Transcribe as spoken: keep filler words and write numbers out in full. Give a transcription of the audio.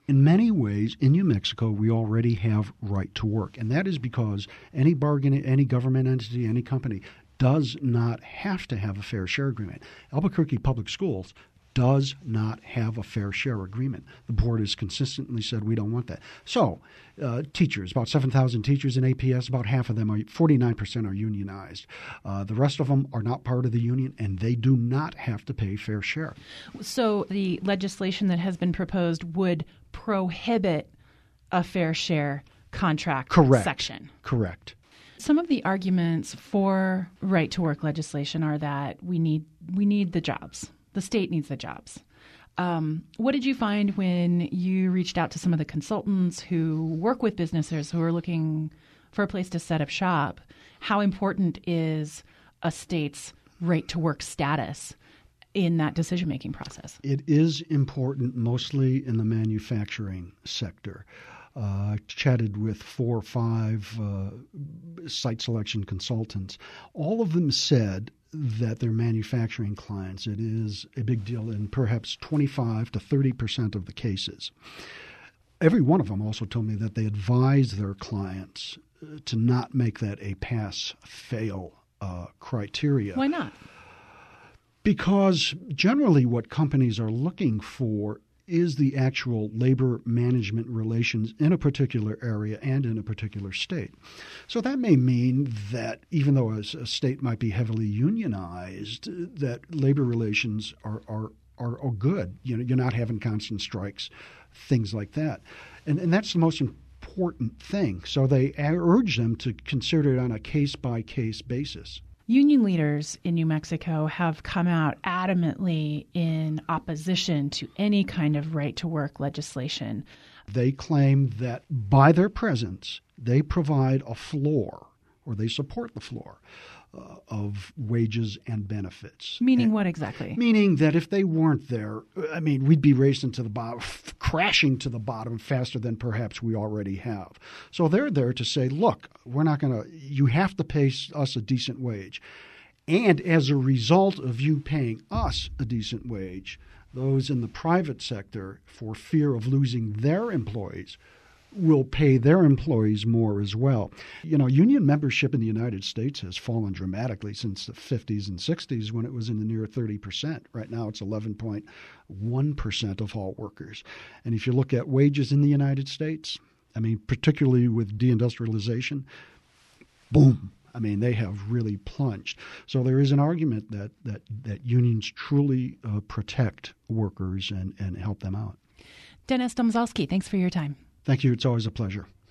In many ways, in New Mexico, we already have right to work, and that is because any bargain, any government entity, any company does not have to have a fair share agreement. Albuquerque Public Schools does not have a fair share agreement. The board has consistently said we don't want that. So uh, teachers, about seven thousand teachers in A P S, about half of them, are forty-nine percent are unionized. Uh, the rest of them are not part of the union, and they do not have to pay fair share. So the legislation that has been proposed would prohibit a fair share contract Correct. section. Correct. Some of the arguments for right-to-work legislation are that we need we need the jobs. The state needs the jobs. Um, what did you find when you reached out to some of the consultants who work with businesses who are looking for a place to set up shop? How important is a state's right-to-work status in that decision-making process? It is important mostly in the manufacturing sector. Uh, I chatted with four or five uh, site selection consultants. All of them said that their manufacturing clients, it is a big deal in perhaps twenty-five to thirty percent of the cases. Every one of them also told me that they advise their clients to not make that a pass-fail uh, criteria. Why not? Because generally what companies are looking for is the actual labor management relations in a particular area and in a particular state. So that may mean that even though a, a state might be heavily unionized, that labor relations are, are, are, are good. You know, you're not having constant strikes, things like that. And, and that's the most important thing. So they urge them to consider it on a case-by-case basis. Union leaders in New Mexico have come out adamantly in opposition to any kind of right-to-work legislation. They claim that by their presence, they provide a floor, or they support the floor, uh, of wages and benefits. Meaning and, what exactly? Meaning that if they weren't there, I mean, we'd be racing to the bottom, crashing to the bottom faster than perhaps we already have. So they're there to say, look, we're not going to, you have to pay us a decent wage. And as a result of you paying us a decent wage, those in the private sector, for fear of losing their employees, will pay their employees more as well. You know, union membership in the United States has fallen dramatically since the fifties and sixties when it was in the near thirty percent. Right now it's eleven point one percent of all workers. And if you look at wages in the United States, I mean, particularly with deindustrialization, boom. I mean, they have really plunged. So there is an argument that that, that unions truly uh, protect workers and, and help them out. Dennis Domzalski, thanks for your time. Thank you. It's always a pleasure.